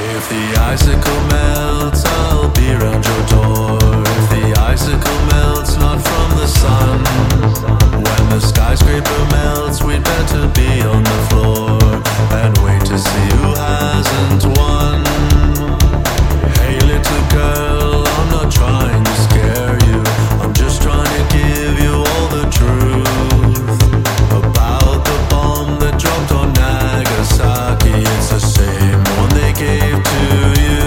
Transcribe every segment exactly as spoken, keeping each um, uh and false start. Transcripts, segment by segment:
If the icicle melts, I'll be round your door. If the icicle melts, not from the sun. When the skyscraper melts, we'd better be on the floor and wait to see who hasn't won. Hey little girl, I'm not trying to scare you, I'm just trying to give you all the truth about the bomb that dropped on Nagasaki. It's the same one they gave to you.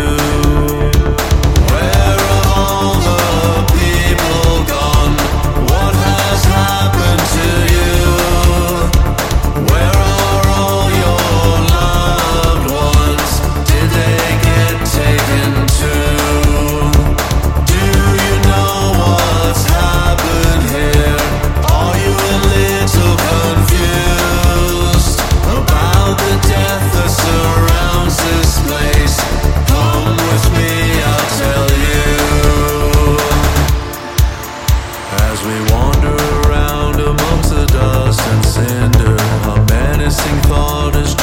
Where are all the people gone? What has happened to you? Where are all your loved ones? Did they get taken too? Do you know what's happened here? Are you a little confused about the death that surrounds this place? Come with me, I'll tell you. As we wander around amongst the dust and cinder, a menacing thought is